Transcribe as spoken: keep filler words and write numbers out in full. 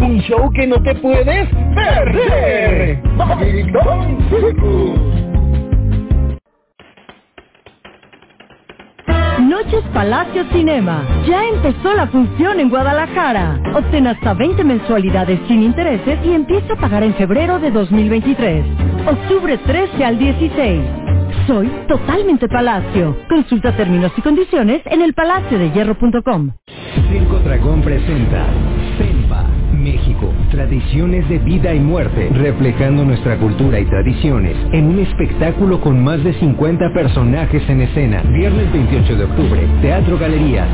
Un show que no te puedes perder. Babylon Circus. Noches Palacio Cinema. Ya empezó la función en Guadalajara. Obtén hasta veinte mensualidades sin intereses y empieza a pagar en febrero de dos mil veintitrés. Octubre trece al dieciséis. Soy totalmente Palacio. Consulta términos y condiciones en el palacio de hierro punto com. Circo Dragón presenta Sempa, México, tradiciones de vida y muerte, reflejando nuestra cultura y tradiciones en un espectáculo con más de cincuenta personajes en escena. Viernes veintiocho de octubre, Teatro Galerías.